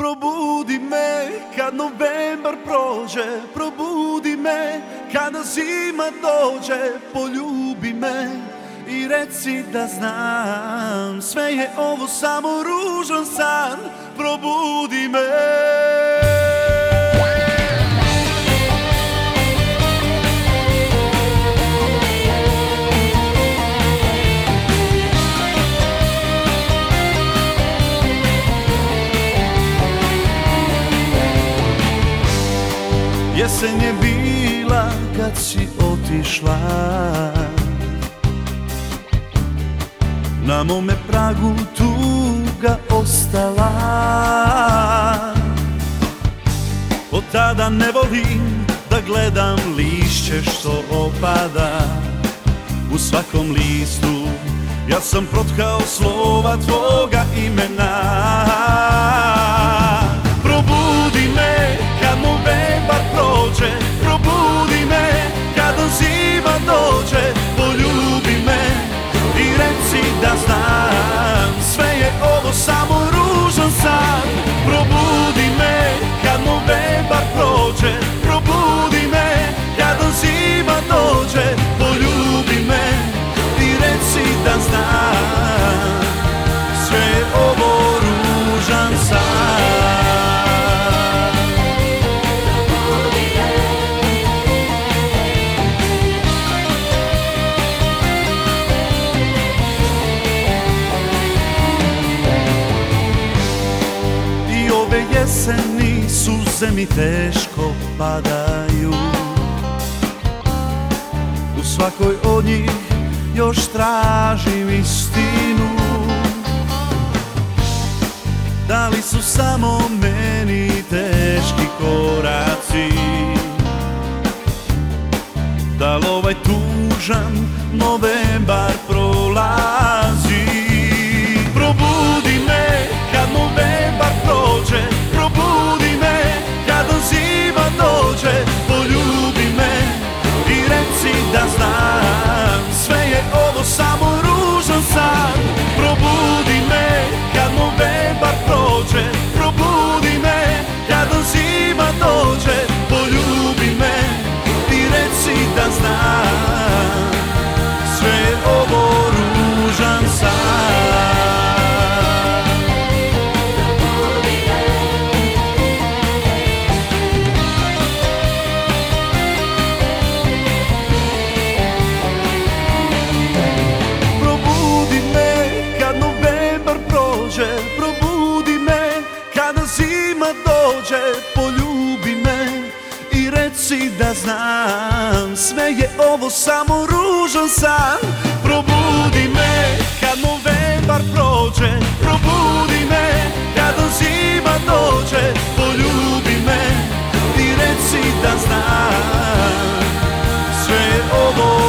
Probudi me kad novembar prođe, probudi me kada zima dođe, poljubi me i reci da znam, sve je ovo samo ružan san, probudi me. Jesen je bila kad si otišla, na mome pragu tuga ostala. Od tada ne volim da gledam lišće što opada, u svakom listu ja sam protkao slova tvoga imena. Probudi me kad novembar prođe, probudi me kada zima dođe, poljubi me i reci da znam, sve je ovo samo ružan san. Probudi me kad novembar prođe, probudi me kada zima dođe, poljubi me i reci da znam, sve je ovo ružan san. Jeseni suze mi teško padaju, u svakoj od njih još tražim istinu. Da li su samo meni teški koraci, da li ovaj tužan novembar prolazi? Probudi me kad novembar prođe, probudi me kada zima dođe, poljubi me i reci da znam, sve je ovo samo ružan san. Probudi me kad novembar prođe, probudi me kada zima dođe, poljubi me i reci da znam, sve je ovo ružan san. Probudi me kada zima dođe, poljubi me i reci da znam, sve je ovo samo ružan san. Probudi me kad novembar prođe, probudi me kada zima dođe, poljubi me i reci da znam, sve je ovo